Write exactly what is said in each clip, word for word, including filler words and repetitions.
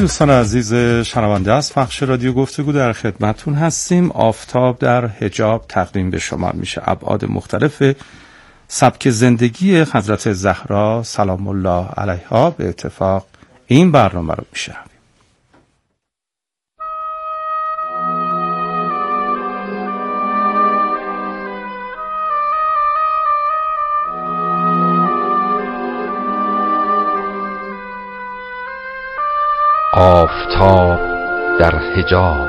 دوستان عزیز شنونده از پخش رادیو گفتگو در خدمتتون هستیم. آفتاب در حجاب تقدیم به شما میشه. ابعاد مختلف سبک زندگی حضرت زهرا سلام الله علیها به اتفاق این برنامه رو میشنویم. آفتاب در حجاب.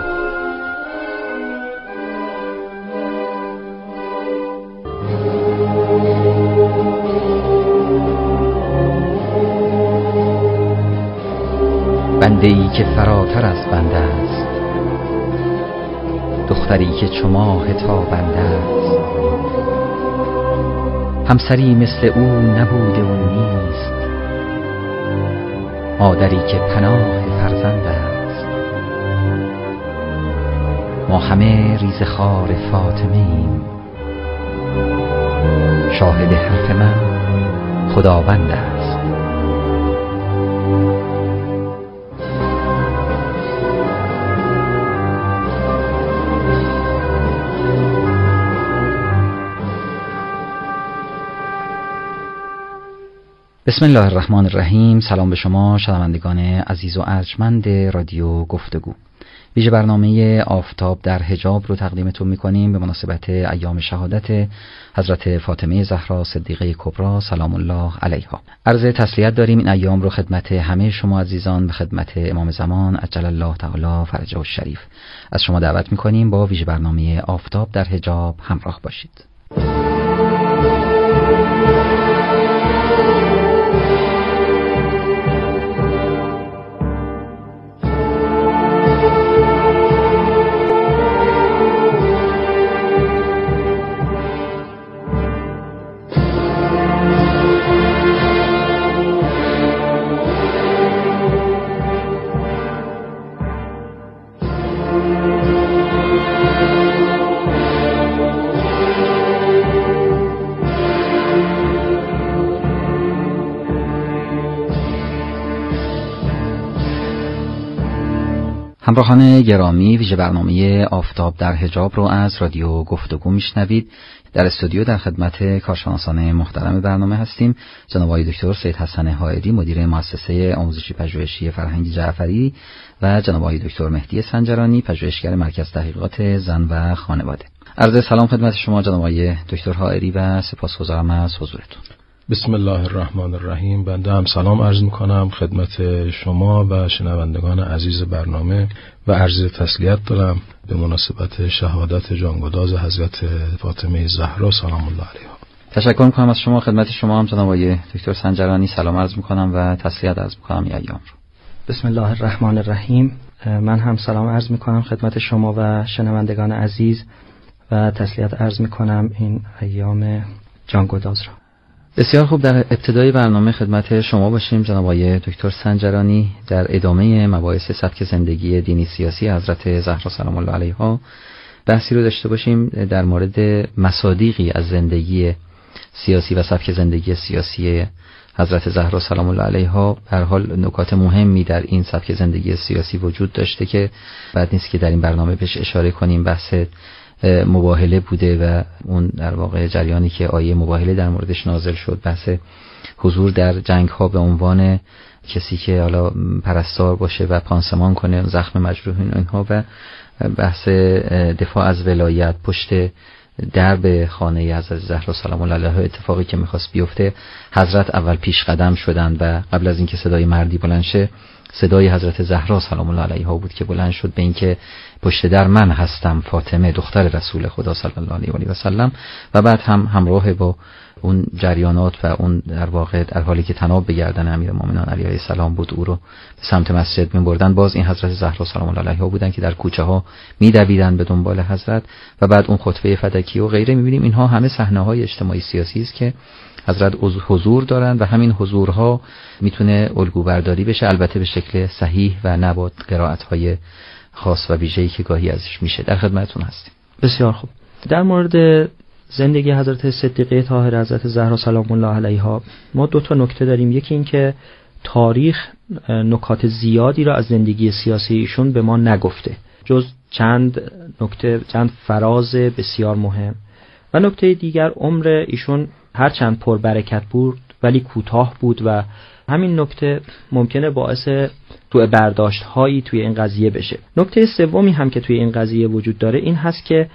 بنده‌ای که فراتر از بنده است، دختری که چو ماه تابنده است، همسری مثل او نبوده و نیست، مادری که پناه فرزند است. ما همه ریزه خار فاطمه ایم، شاهد حرف من خداوند است. بسم الله الرحمن الرحیم. سلام به شما شنوندگان عزیز و ارجمند رادیو گفتگو. ویژه برنامه آفتاب در حجاب رو تقدیمتون میکنیم به مناسبت ایام شهادت حضرت فاطمه زهرا صدیقه کبری سلام الله علیها. عرض تسلیت داریم این ایام رو خدمت همه شما عزیزان، به خدمت امام زمان عجل الله تعالی فرجه الشریف. از شما دعوت میکنیم با ویژه برنامه آفتاب در حجاب همراه باشید. همراهان گرامی، ویژه برنامه آفتاب در حجاب رو از رادیو گفتگو میشنوید. در استودیو در خدمت کارشناسان محترم برنامه هستیم. جناب آقای دکتر سید حسن حائری، مدیر مؤسسه آموزشی پژوهشی فرهنگ جعفری، و جناب آقای دکتر مهدی سنجرانی، پژوهشگر مرکز تحقیقات زن و خانواده. عرض سلام خدمت شما جناب آقای دکتر حائری و سپاسگزارم از حضورتون. بسم الله الرحمن الرحیم. بنده هم سلام عرض میکنم خدمت شما و شنوندگان عزیز برنامه و عرض تسلیت دارم به مناسبت شهادت جانگداز حضرت فاطمه زهرا سلام الله علیها. تشکر میکنم از شما. خدمت شما هم جناب آقای دکتر سنجرانی سلام عرض میکنم و تسلیت عرض میکنم این ایام رو. بسم الله الرحمن الرحیم. من هم سلام عرض میکنم خدمت شما و شنوندگان عزیز و تسلیت عرض میکنم این ایام جانگداز را. بسیار خوب، در ابتدای برنامه خدمت شما باشیم جناب آقای دکتر سنجرانی در ادامه مباحث سبک زندگی دینی سیاسی حضرت زهرا سلام الله علیها بحثی رو داشته باشیم در مورد مصادیقی از زندگی سیاسی و سبک زندگی سیاسی حضرت زهرا سلام الله علیها. به هر حال نکات مهمی در این سبک زندگی سیاسی وجود داشته که بعد نیست که در این برنامه بهش اشاره کنیم. بحث مباهله بوده و اون در واقع جریانی که آیه مباهله در موردش نازل شد، بحث حضور در جنگ ها به عنوان کسی که حالا پرستار باشه و پانسمان کنه زخم مجروحین اینها، و بحث دفاع از ولایت پشت درب خانه حضرت زهرا سلام الله علیها. اتفاقی که میخواست بیفته، حضرت اول پیش قدم شدند و قبل از اینکه صدای مردی بلند شه صدای حضرت زهرا سلام الله علیها بود که بلند شد به اینکه پشت در من هستم فاطمه دختر رسول خدا صلی الله علیه و سلم. و بعد هم همراه با اون جریانات و اون در واقع در حالی که طناب به گردن امیرالمومنین علیه السلام بود او رو به سمت مسجد می‌بردن، باز این حضرت زهرا سلام الله علیها بودن که در کوچه ها می‌دویدن به دنبال حضرت. و بعد اون خطبه فدکی و غیره. می‌بینیم اینها همه صحنه‌های اجتماعی سیاسی است که حضرت حضور دارن و همین حضورها میتونه الگو برداری بشه، البته به شکل صحیح و نه با قرائت‌های خاص و ویژه‌ای که گاهی ازش میشه. در خدمتتون هستیم. بسیار خوب. در مورد زندگی حضرت صدیقه طاهره حضرت زهرا سلام الله علیها ما دو تا نکته داریم. یکی این که تاریخ نکات زیادی را از زندگی سیاسی ایشون به ما نگفته، جز چند نکته، چند فراز بسیار مهم. و نکته دیگر، عمر ایشون هرچند پربرکت بود ولی کوتاه بود و همین نکته ممکنه باعث تو برداشت هایی توی این قضیه بشه. نکته سومی هم که توی این قضیه وجود داره این هست که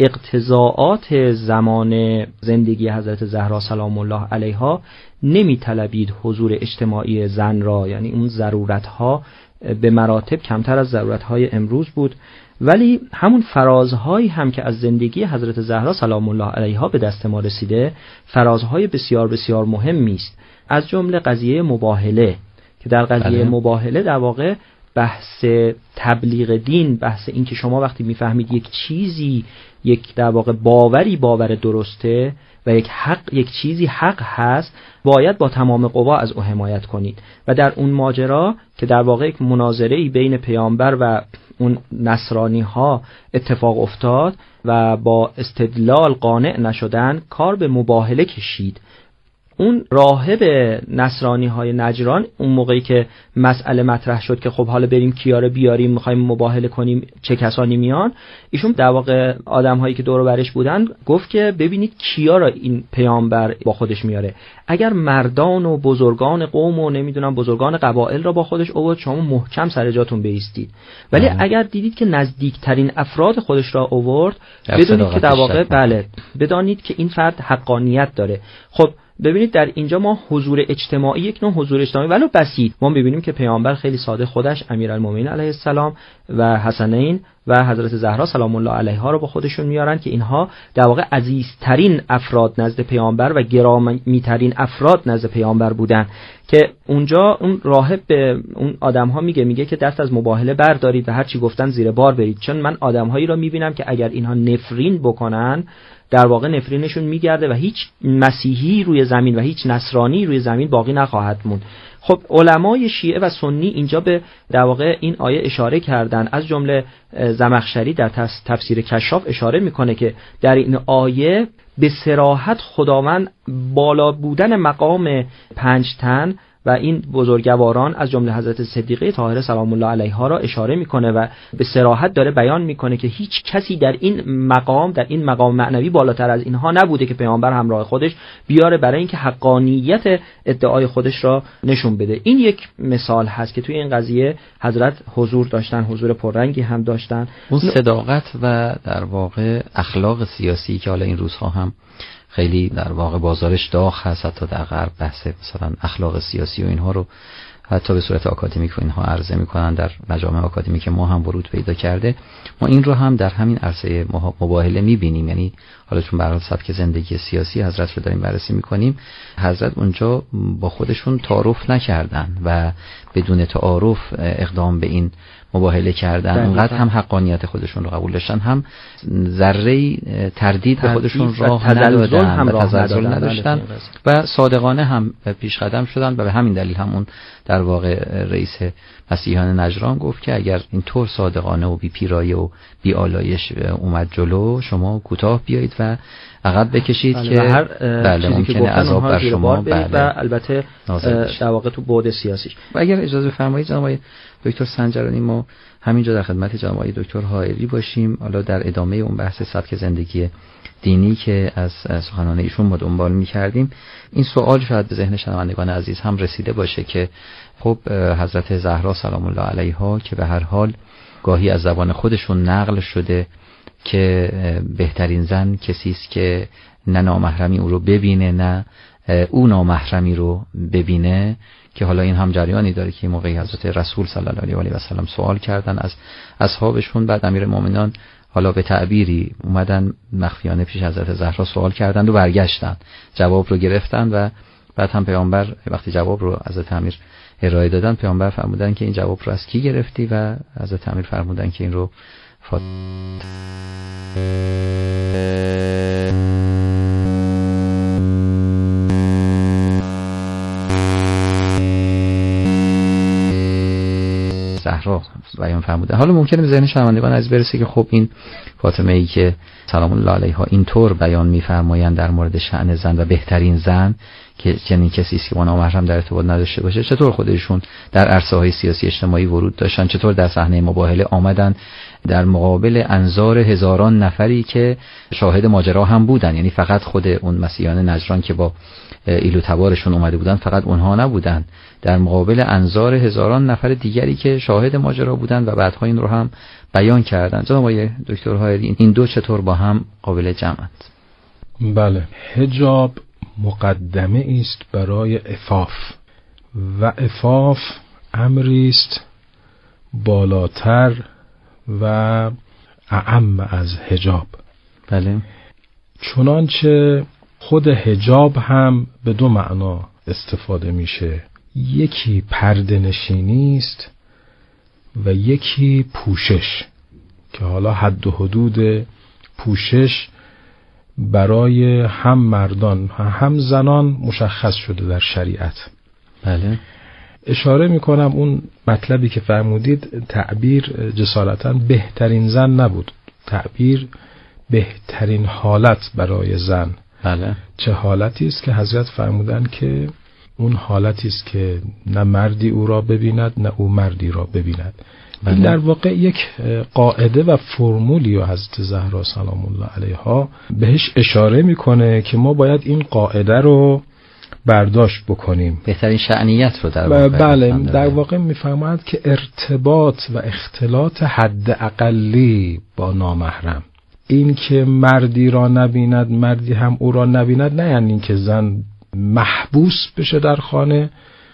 اقتضاعات زمان زندگی حضرت زهرا سلام الله علیها نمی طلبید حضور اجتماعی زن را، یعنی اون ضرورت ها به مراتب کمتر از ضرورت های امروز بود، ولی همون فرازهایی هم که از زندگی حضرت زهرا سلام الله علیها به دست ما رسیده فرازهای بسیار بسیار مهمی است. از جمله قضیه مباهله که در قضیه بله. مباهله در واقع بحث تبلیغ دین، بحث این که شما وقتی میفهمید یک چیزی، یک در واقع باوری باور درسته و یک حق، یک چیزی حق هست، باید با تمام قوا از او حمایت کنید. و در اون ماجرا که در واقع یک مناظره‌ای بین پیامبر و اون نصرانی ها اتفاق افتاد و با استدلال قانع نشدن، کار به مباهله کشید. اون راهب نصرانی های نجران اون موقعی که مسئله مطرح شد که خب حالا بریم کیا رو بیاریم، میخوایم مباهله کنیم، چه کسانی میان، ایشون در واقع آدم هایی که دور و برش بودن گفت که ببینید کیا را این پیامبر با خودش میاره. اگر مردان و بزرگان قوم و نمیدونم بزرگان قبایل را با خودش آورد، شما محکم سر جاتون بایستید. ولی بله. اگر دیدید که نزدیکترین افراد خودش را آورد، بدونید که در واقع بله بدانید که این فرد حقانیت داره. خب ببینید در اینجا ما حضور اجتماعی، یک نوع حضور اجتماعی ولو بسیط، ما ببینیم که پیامبر خیلی ساده خودش امیرالمومنین علیه السلام و حسنین و حضرت زهرا سلام الله علیها رو با خودشون میارن که اینها در واقع عزیزترین افراد نزد پیامبر و گرامی‌ترین افراد نزد پیامبر بودن، که اونجا اون راهب به اون آدم‌ها میگه میگه که دست از مباهله بردارید و هر چی گفتن زیر بار برید، چون من آدم‌هایی رو میبینم که اگر اینها نفرین بکنن در واقع نفرینشون میگرده و هیچ مسیحی روی زمین و هیچ نصرانی روی زمین باقی نخواهد موند. خب علمای شیعه و سنی اینجا به در واقع این آیه اشاره کردن، از جمله زمخشری در تفسیر کشاف اشاره میکنه که در این آیه به صراحت خداوند بالا بودن مقام پنج تن و این بزرگواران از جمله حضرت صدیقه طاهره سلام الله علیها را اشاره میکنه و به صراحت داره بیان میکنه که هیچ کسی در این مقام، در این مقام معنوی بالاتر از اینها نبوده که پیامبر همراه خودش بیاره برای اینکه حقانیت ادعای خودش را نشون بده. این یک مثال هست که توی این قضیه حضرت حضور داشتن، حضور پررنگی هم داشتن. اون صداقت و در واقع اخلاق سیاسی که حالا این روزها هم خیلی در واقع بازارش داغ هست، حتی در غرب بحث مثلا اخلاق سیاسی و اینها رو حتی به صورت آکادمیک و اینها عرضه میکنن، در مجامع آکادمیک ما هم ورود پیدا کرده. ما این رو هم در همین عرصه مباهله میبینیم، یعنی حالا چون برای سبک زندگی سیاسی حضرت رو داریم بررسی میکنیم، حضرت اونجا با خودشون تعارف نکردن و بدون تعارف اقدام به این مباهله کردن، اونقدر هم حقانیت خودشون رو قبول داشتن، هم ذره تردید به خودشون راه ندادن هم و تزلزل نداشتن و صادقانه هم پیش قدم شدن. و به همین دلیل همون در واقع رئیس مسیحیان نجران گفت که اگر این طور صادقانه و بی پیرایه و بی آلایش اومد جلو، شما کوتاه بیایید و عقب بکشید بله که هر بله ممکنه عذاب بر شما بله و البته در واقع تو بعد سیاسیش. و اگر اجازه بفرمایید جناب آقای دکتر سنجرانی، ما همینجا در خدمت جناب آقای دکتر حائری باشیم، حالا در ادامه اون بحث سبک زندگی دینی که از سخنان ایشون ما دنبال می‌کردیم. این سوال شاید به ذهن شنوندگان عزیز هم رسیده باشه که خب حضرت زهرا سلام الله علیها که به هر حال گاهی از زبان خودشون نقل شده که بهترین زن کسی است که نه نامحرمی او رو ببینه نه او نامحرمی رو ببینه، که حالا این هم جریانی داره که موقعی حضرت رسول صلی الله علیه و سلم سوال کردن از اصحابشون، بعد امیرالمومنین حالا به تعبیری اومدن مخفیانه پیش حضرت زهرا سوال کردند و برگشتن، جواب رو گرفتن و بعد هم پیامبر وقتی جواب رو حضرت امیر ارائه دادن، پیامبر فرمودن که این جواب رو از کی گرفتی و حضرت امیر فرمودن که این رو فاط... زهرا بیان فرموده. حالا ممکنه به ذهن شنوندگان عزیز برسه که خب این فاطمه ای که سلام الله علیها اینطور بیان می‌فرمایند در مورد شأن زن و بهترین زن که چنین کسی است که با نامحرم در ارتباط نداشته باشه؟ چطور خودشون در عرصه‌های سیاسی اجتماعی ورود داشتن؟ چطور در صحنه مباهله آمدن در مقابل انظار هزاران نفری که شاهد ماجرا هم بودن؟ یعنی فقط خود اون مسیحیان نجران که با ایلو تبارشون اومده بودن فقط اونها نبودن، در مقابل انظار هزاران نفر دیگری که شاهد ماجرا بودن و بعدها این رو هم بیان کردن. جناب آقای دکتر هایلی، این دو چطور با هم قابل جمعند؟ بله، حجاب مقدمه است برای عفاف و عفاف امری است بالاتر و اعم از حجاب. بله، چنانچه خود حجاب هم به دو معنا استفاده میشه، یکی پرده نشینی است و یکی پوشش، که حالا حد و حدود پوشش برای هم مردان هم زنان مشخص شده در شریعت. بله، اشاره میکنم اون مطلبی که فرمودید، تعبیر جسارتاً بهترین زن نبود، تعبیر بهترین حالت برای زن. بله، چه حالتی است که حضرت فرمودن که اون حالتی است که نه مردی او را ببیند نه او مردی را ببیند. بله. این در واقع یک قاعده و فرمولی و حضرت زهرا سلام الله علیها بهش اشاره میکنه که ما باید این قاعده رو برداشت بکنیم، بهترین شأنیت رو در واقع. بله، در واقع میفهمد که ارتباط و اختلاط حد اقلی با نامحرم، این که مردی را نبیند مردی هم او را نبیند، نه یعنی این که زن محبوس بشه در خانه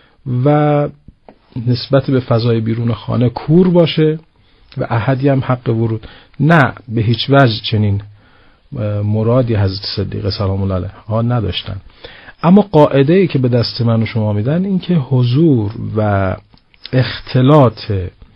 و نسبت به فضای بیرون خانه کور باشه و احدی هم حق ورود، نه، به هیچ وجه چنین مرادی حضرت صدیقه سلام الله علیها نداشتن. اما قاعده‌ای که به دست من و شما میدن این که حضور و اختلاط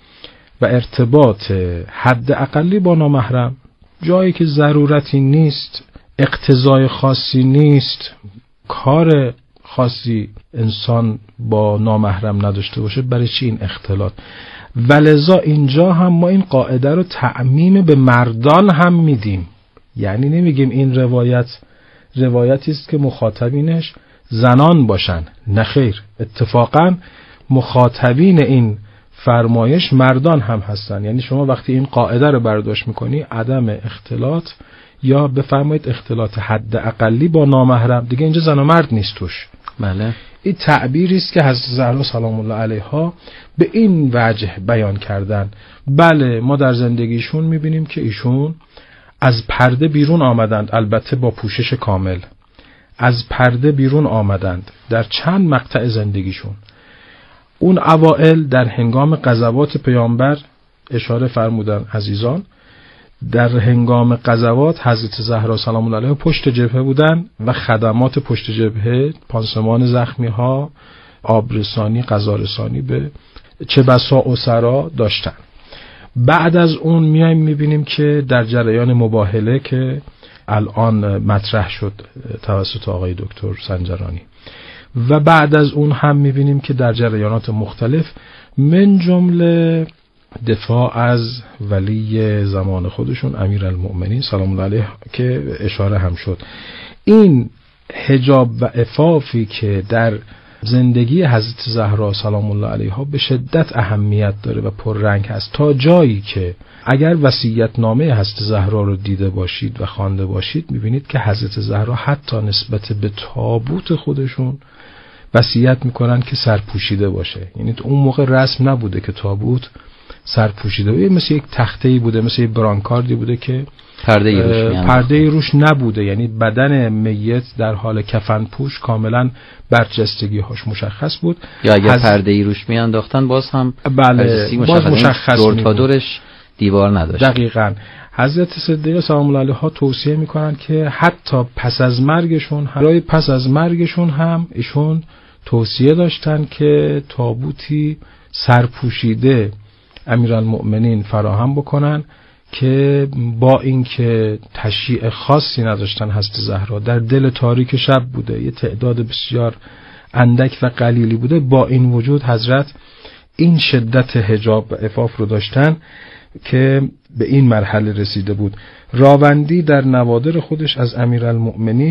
و ارتباط حد اقلی با نامحرم، جایی که ضرورتی نیست، اقتضای خاصی نیست، کار خاصی انسان با نامحرم نداشته باشه، برای چی این اختلاط؟ ولذا اینجا هم ما این قاعده رو تعمیم به مردان هم میدیم، یعنی نمیگیم این روایت روایتی است که مخاطبینش زنان باشن، نه خیر، اتفاقا مخاطبین این فرمایش مردان هم هستن. یعنی شما وقتی این قاعده رو برداشت میکنی، عدم اختلاط یا بفرمایید اختلاط حد اقلی با نامحرم، دیگه اینجا زن و مرد نیست توش. بله، این تعبیری است که حضرت زهرا سلام الله علیها به این وجه بیان کردن. بله، ما در زندگیشون میبینیم که ایشون از پرده بیرون آمدند، البته با پوشش کامل، از پرده بیرون آمدند در چند مقطع زندگیشون. اون اوائل در هنگام غزوات پیامبر اشاره فرمودن عزیزان، در هنگام غزوات حضرت زهرا سلام الله علیها پشت جبهه بودن و خدمات پشت جبهه، پانسمان زخمی ها، آبرسانی، غذارسانی به چه بسا اسرا داشتن. بعد از اون میایم میبینیم که در جریان مباهله که الان مطرح شد توسط آقای دکتر سنجرانی، و بعد از اون هم میبینیم که در جریانات مختلف، من جمله دفاع از ولی زمان خودشون امیرالمؤمنین سلام الله علیه که اشاره هم شد، این حجاب و عفافی که در زندگی حضرت زهرا سلام الله علیها به شدت اهمیت داره و پررنگ هست، تا جایی که اگر وصیت نامه حضرت زهرا رو دیده باشید و خوانده باشید، میبینید که حضرت زهرا حتی نسبت به تابوت خودشون وصیت میکنن که سرپوشیده باشه. یعنی تو اون موقع رسم نبوده که تابوت سرپوشیده باشه، مثل یک تخته‌ای بوده، مثل یک برانکاردی بوده که پرده روش پرده روش نبوده، یعنی بدن میت در حال کفن پوش کاملا برجستگی هاش مشخص بود. یا اگر حز... پرده روش میانداختن باز هم بله باز مشخص دور تا دورش دیوار نداشت. دقیقاً حضرت صدیقه سلام الله علیها توصیه میکنن که حتی پس از مرگشون هم پس از مرگشون هم ایشون توصیه داشتن که تابوتی سرپوشیده امیرالمؤمنین فراهم بکنن، که با اینکه تشییع خاصی نداشتن حضرت زهرا، در دل تاریک شب بوده، یه تعداد بسیار اندک و قلیلی بوده، با این وجود حضرت این شدت حجاب و عفاف رو داشتن که به این مرحله رسیده بود. راوندی در نوادر خودش از امیرالمؤمنین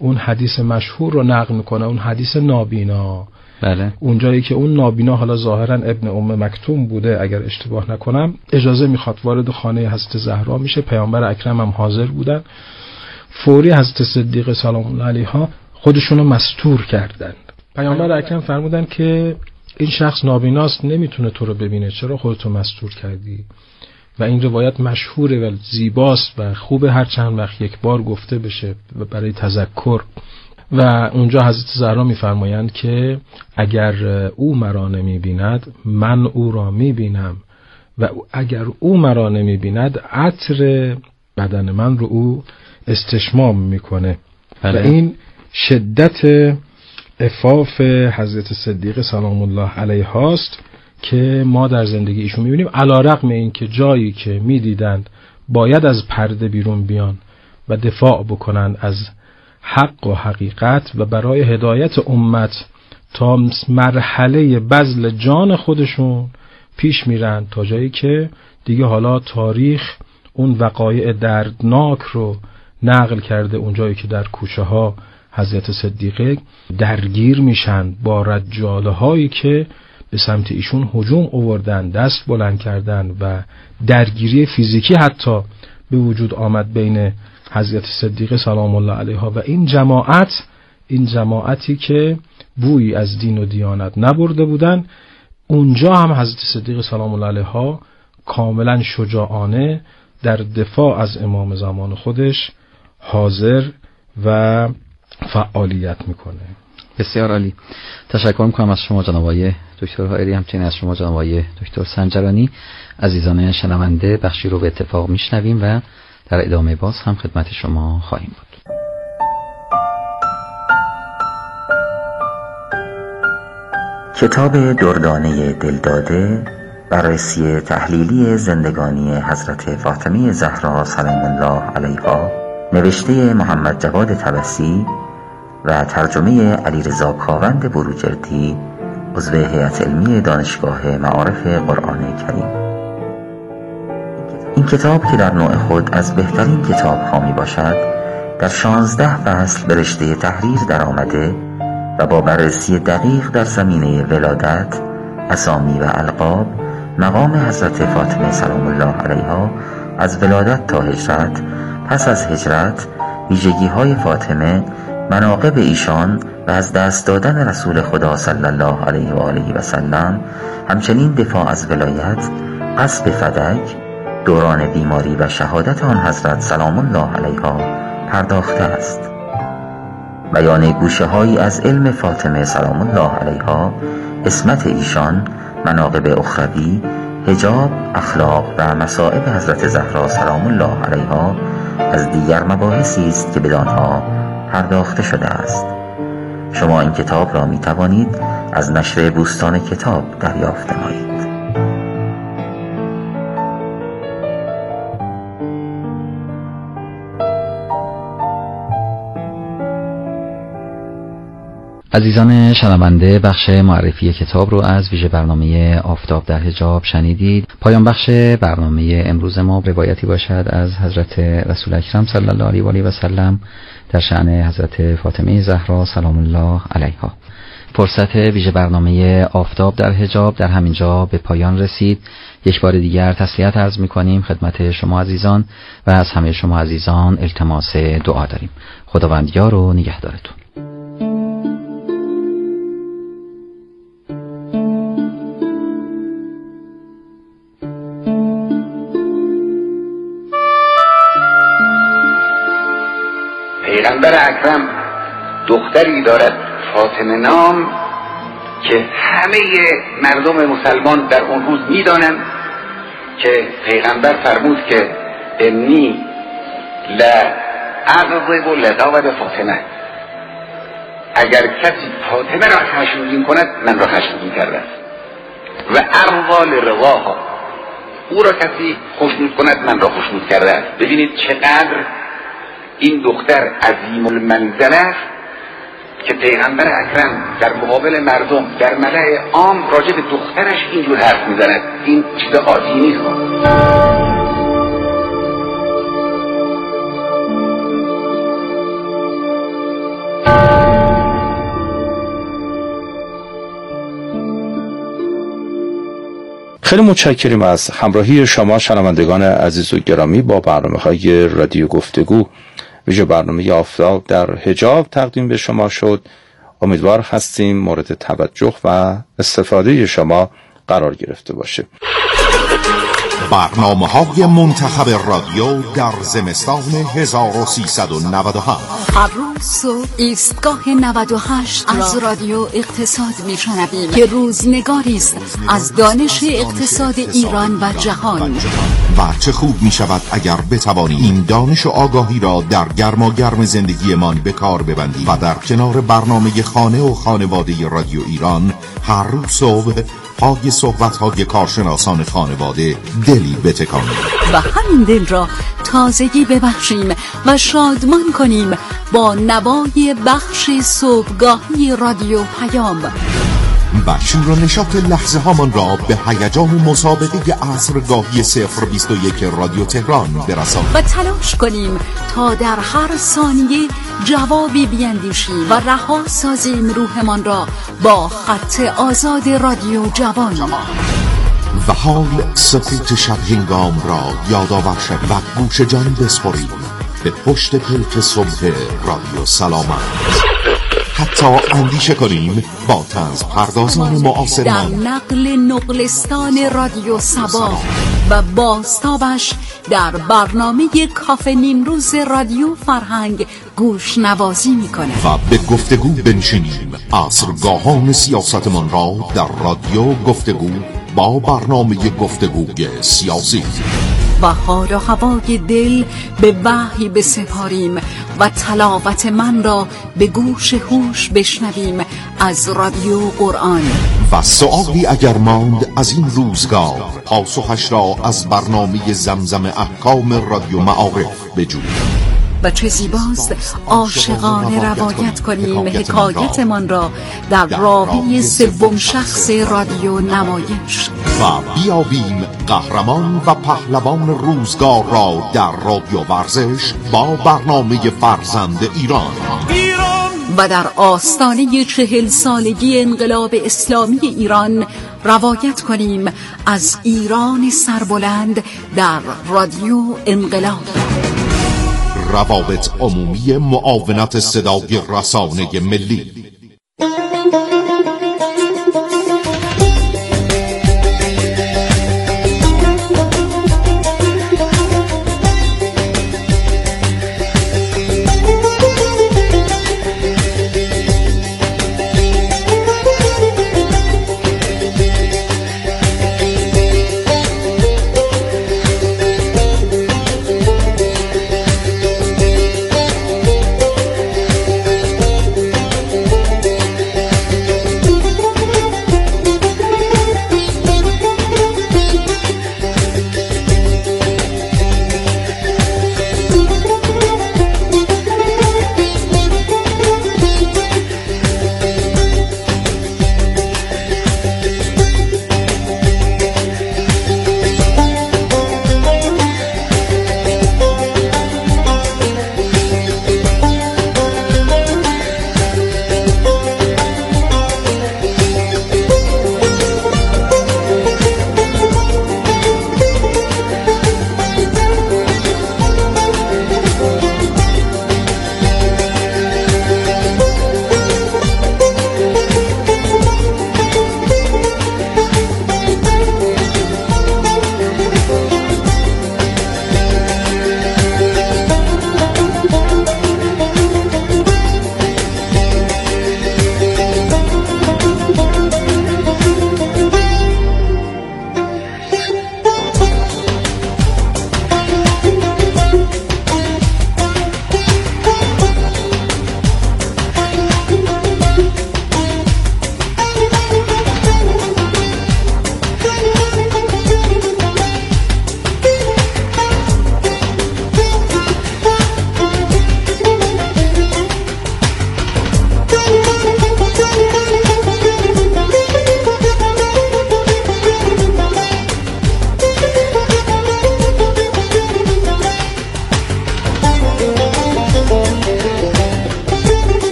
اون حدیث مشهور رو نقل میکنه، اون حدیث نابینا. بله. اونجایی که اون نابینا حالا ظاهرا ابن ام مکتوم بوده اگر اشتباه نکنم، اجازه میخواد وارد خانه حضرت زهرا میشه، پیامبر اکرم هم حاضر بودن. فوری حضرت صدیقه سلام الله علیها خودشونو مستور کردن. پیامبر اکرم فرمودن که این شخص نابیناست، نمیتونه تو رو ببینه، چرا خودتو مستور کردی؟ و این روایت مشهوره و زیباست و خوبه هر چند وقت یک بار گفته بشه و برای تذکر. و اونجا حضرت زهرا میفرمایند که اگر او مرا نمیبیند من او را میبینم و اگر او مرا نمیبیند عطر بدن من رو او استشمام میکنه. بله. و این شدت عفاف حضرت صدیقه سلام الله علیها است که ما در زندگی ایشون میبینیم، علی رغم این که جایی که میدیدند باید از پرده بیرون بیان و دفاع بکنن از حق و حقیقت و برای هدایت امت تا مرحله بذل جان خودشون پیش میرن، تا جایی که دیگه حالا تاریخ اون وقایع دردناک رو نقل کرده، اون جایی که در کوچه ها حضرت صدیقه درگیر میشن با رجاله هایی که به سمت ایشون هجوم آوردن، دست بلند کردن و درگیری فیزیکی حتی به وجود آمد بین حضرت صدیقه سلام الله علیها و این جماعت، این جماعتی که بویی از دین و دیانت نبرده بودن. اونجا هم حضرت صدیقه سلام الله علیها کاملا شجاعانه در دفاع از امام زمان خودش حاضر و فعالیت میکنه. بسیار عالی. تشکر میکنم از شما جناب آقای دکتر حائری، همچنین از شما جناب آقای دکتر سنجرانی. عزیزان شنونده، بخشی رو به اتفاق میشنویم و در ادامه باز هم خدمت شما خواهیم بود. کتاب دردانه دلداده، بررسی تحلیلی زندگانی حضرت فاطمه زهرا سلام الله علیها، نوشته محمد جواد طبسی و ترجمه علیرضا کاوند بروجردی، عضو هیئت علمی دانشگاه معارف قرآن کریم. این کتاب که در نوع خود از بهترین کتاب ها می باشد، در شانزده فصل به رشته تحریر در آمده و با بررسی دقیق در زمینه ولادت، اسامی و القاب، مقام حضرت فاطمه سلام الله علیها از ولادت تا هجرت، پس از هجرت، ویژگی های فاطمه، مناقب ایشان و از دست دادن رسول خدا صلی الله علیه و آله و سلم، همچنین دفاع از ولایت، قصب فدک، دوران بیماری و شهادت آن حضرت سلام الله علیها پرداخته است. بیان گوشه هایی از علم فاطمه سلام الله علیها، عصمت ایشان، مناقب اخروی، حجاب، اخلاق و مصائب حضرت زهرا سلام الله علیها از دیگر مباحثی است که بدانها پرداخته شده است. شما این کتاب را می توانید از نشر بوستان کتاب دریافت نمایید. عزیزان شنونده، بخش معرفی کتاب رو از ویژه برنامه آفتاب در حجاب شنیدید. پایان بخش برنامه امروز ما روایتی باشد از حضرت رسول اکرم صلی الله علیه و آله و سلم در شأن حضرت فاطمه زهرا سلام الله علیها. فرصت ویژه برنامه آفتاب در حجاب در همین جا به پایان رسید. یک بار دیگر تسلیت عرض می‌کنیم خدمت شما عزیزان و از همه شما عزیزان التماس دعا داریم. خداوند یار و نگهدارتون. پیغمبر اکرم دختری دارد فاطمه نام که همه مردم مسلمان در اون روز میدانند که پیغمبر فرمود که انی لا اغضب لغضب فاطمه، اگر کسی فاطمه را خشمگین کند من را خشمگین کرده است، و ارضا لرضاها، او را کسی خوشنود کند من را خوشنود کرده است. ببینید چقدر این دختر عظیم المنزله است که پیغمبر اکرم در مقابل مردم در ملأ عام راجع به دخترش اینجور حرف میزند. این چیز عادی نیست. خیلی متشکریم از همراهی شما شنوندگان عزیز و گرامی با برنامه‌های رادیو گفتگو. ویژه برنامه آفتاب در حجاب تقدیم به شما شد. امیدوار هستیم مورد توجه و استفاده شما قرار گرفته باشه. برنامه‌های منتخب رادیو در زمستان هزار و سیصد و نود و هفت. هر روز صبح ایستگاه نود و هشت از رادیو اقتصاد میشنویم که روزنگاری است از دانش اقتصاد ایران و جهان. و چه خوب می شود اگر بتوانی این دانش و آگاهی را در گرما گرم زندگیمان به کار ببندی و در کنار برنامه خانه و خانواده رادیو ایران هر روز صبح پای صحبت‌های کارشناسان خانواده دلی بتکانیم و همین دل را تازگی ببخشیم و شادمان کنیم با نوای بخش صبحگاهی رادیو پیام و شور و نشاط لحظه هامان را به هیجان مسابقه عصرگاهی صفر بیست و یک رادیو تهران برسانیم و تلاش کنیم تا در هر ثانیه جوابی بیندیشیم و رها سازیم روحمان را با خط آزاد رادیو جوان. و حال سکوت شب هنگام را یادآور شویم و گوش جان بسپاریم به پشت پلک صبح رادیو سلامت. حتی اندیشه کنیم با طنز پردازان معاصرمان در نقل نقلستان رادیو سبا و بازتابش در برنامه کافه نیمروز رادیو فرهنگ گوش نوازی میکنه و به گفتگو بنشینیم عصرگاهان سیاستمان را در رادیو گفتگو با برنامه گفتگوی سیاسی و حال و هوای دل به وحی بسپاریم و تلاوت من را به گوش هوش بشنویم از رادیو قرآن. و سؤالی اگر ماند از این روزگار پاسخش را از برنامه زمزم احکام رادیو معارف بجوییم. و چه زیباست عاشقانه روایت کنیم حکایتمان را در راوی سوم شخص رادیو نمایش و بیابیم قهرمان و پهلوان روزگار را در رادیو ورزش با برنامه فرزند ایران و در آستانه چهل سالگی انقلاب اسلامی ایران روایت کنیم از ایران سربلند در رادیو انقلاب. روابط عمومی معاونت صدای رسانه ملی.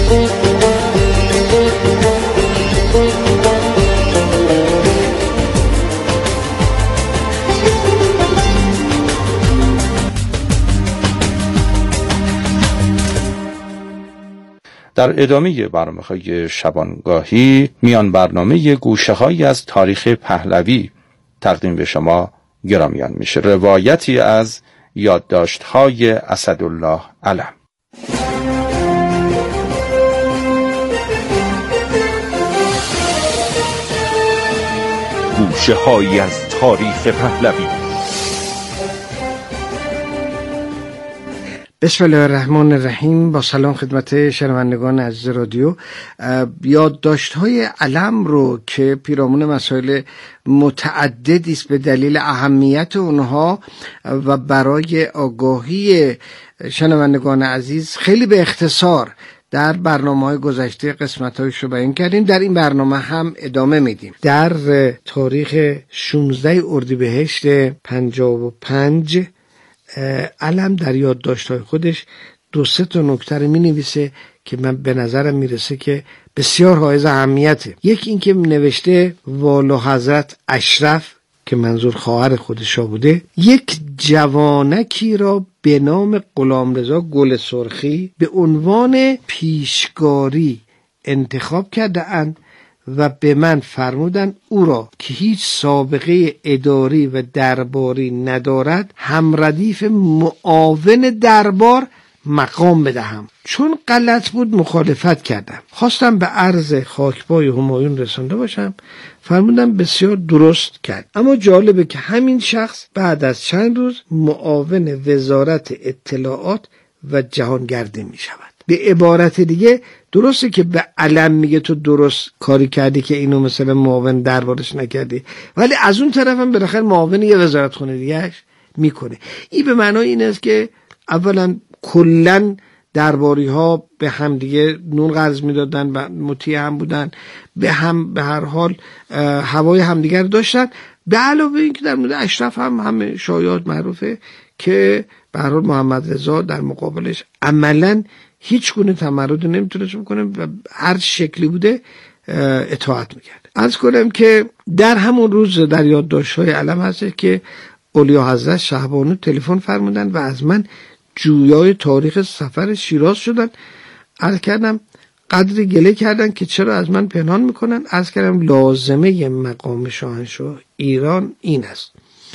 در ادامه برنامه‌های شبانگاهی میان برنامه گوشه‌هایی از تاریخ پهلوی تقدیم به شما گرامیان میشه. روایتی از یادداشت‌های اسدالله علم. گوشه‌هایی از تاریخ پهلوی. بسم الله الرحمن الرحیم. با سلام خدمت شنوندگان عزیز رادیو. یادداشت‌های علم رو که پیرامون مسائل متعددی است به دلیل اهمیت اونها و برای آگاهی شنوندگان عزیز خیلی به اختصار در برنامه‌های گذشته قسمت‌هایش رو بیان کردیم. در این برنامه هم ادامه میدیم. در تاریخ شانزده اردیبهشت پنجاه و پنج علم در یادداشت‌های خودش دو سه تا نکته رو می‌نویسه که من به نظرم میرسه که بسیار حائز اهمیته. یکی این که نوشته والا حضرت اشرف که منظور خواهر خودشا بوده، یک جوانکی را به نام غلامرضا گل سرخی به عنوان پیشکاری انتخاب کرده اند و به من فرمودند او را که هیچ سابقه اداری و درباری ندارد هم ردیف معاون دربار مقام بدهم. چون غلط بود مخالفت کردم، خواستم به عرض خاکپای همایون رسانده باشم، فرمودم بسیار درست کرد. اما جالبه که همین شخص بعد از چند روز معاون وزارت اطلاعات و جهانگردی می شود. به عبارت دیگه درسته که به علم میگه تو درست کاری کردی که اینو مثلا معاون دربارش نکردی، ولی از اون طرف هم بالاخره معاون یه وزارت خونه دیگهش میکنه. این به معنای این است که اولا کلن درباری ها به هم دیگه نون قرض میدادن و مطیع هم بودن، به هم به هر حال هوای همدیگر داشتن. به علاوه این که در مورد اشرف هم همه شایعات معروفه که به هر حال محمد رضا در مقابلش عملاً هیچ گونه تمرد نمیتونست بکنه و هر شکلی بوده اطاعت میکرد. عرض کنم که در همون روز در یادداشت‌های علم هست که اولیا حضرت شهبانو تلفن فرمودن و از من جویای تاریخ سفر شیراز شدن. عرض کردم قدری گله کردن که چرا از من پنهان میکنن. عرض کردم لازمه مقام شاهنشاه ایران این است.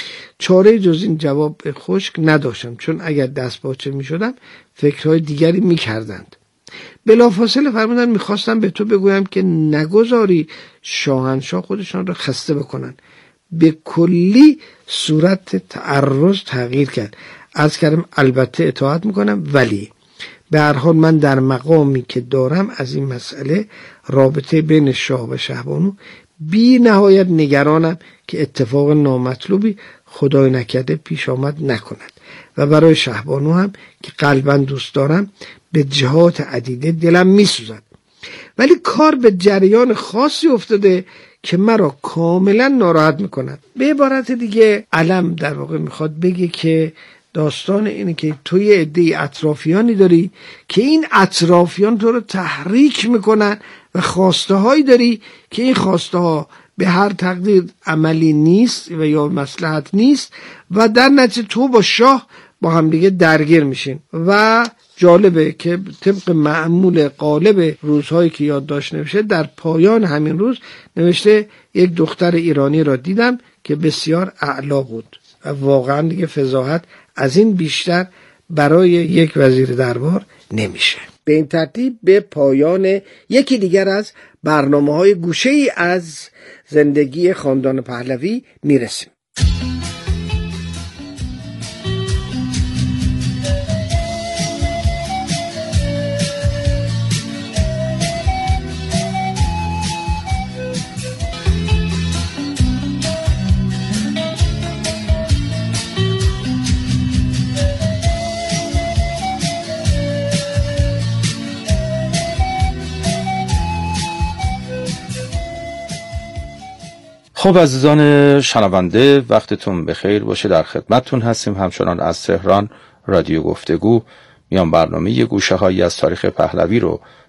چاره جز این جواب خشک نداشتم، چون اگر دست باچه می شدم فکرهای دیگری می کردند. بلافاصله فرمودن میخواستم به تو بگویم که نگذاری شاهنشاه خودشان را خسته بکنن. به کلی صورت تعرض تغییر کرد. عرض کردم البته اطاعت میکنم، ولی به هر حال من در مقامی که دارم از این مسئله رابطه بین شاه و شهبانو بی نهایت نگرانم که اتفاق نامطلوبی خدای نکرده پیش آمد نکند و برای شهبانو هم که قلباً دوست دارم به جهات عدیده دلم میسوزد، ولی کار به جریان خاصی افتاده که مرا کاملا ناراحت میکند. به عبارت دیگه علم در واقع میخواد بگه که داستان اینه که توی عده اطرافیانی داری که این اطرافیان تو رو تحریک میکنن و خواسته هایی داری که این خواسته ها به هر تقدیر عملی نیست و یا مصلحت نیست و در نتیجه تو با شاه با هم دیگه درگیر میشین. و جالبه که طبق معمول غالب روزهایی که یادداشت نوشته در پایان همین روز نوشته یک دختر ایرانی را دیدم که بسیار اعلا بود و واقعا دیگه فضاحت از این بیشتر برای یک وزیر دربار نمیشه. به این ترتیب به پایان یکی دیگر از برنامه‌های گوشه‌ای از زندگی خاندان پهلوی میرسیم. خب عزیزان شنونده، وقتتون بخیر باشه. در خدمتتون هستیم همچنان از تهران رادیو گفتگو. میان برنامه گوشه هایی از تاریخ پهلوی رو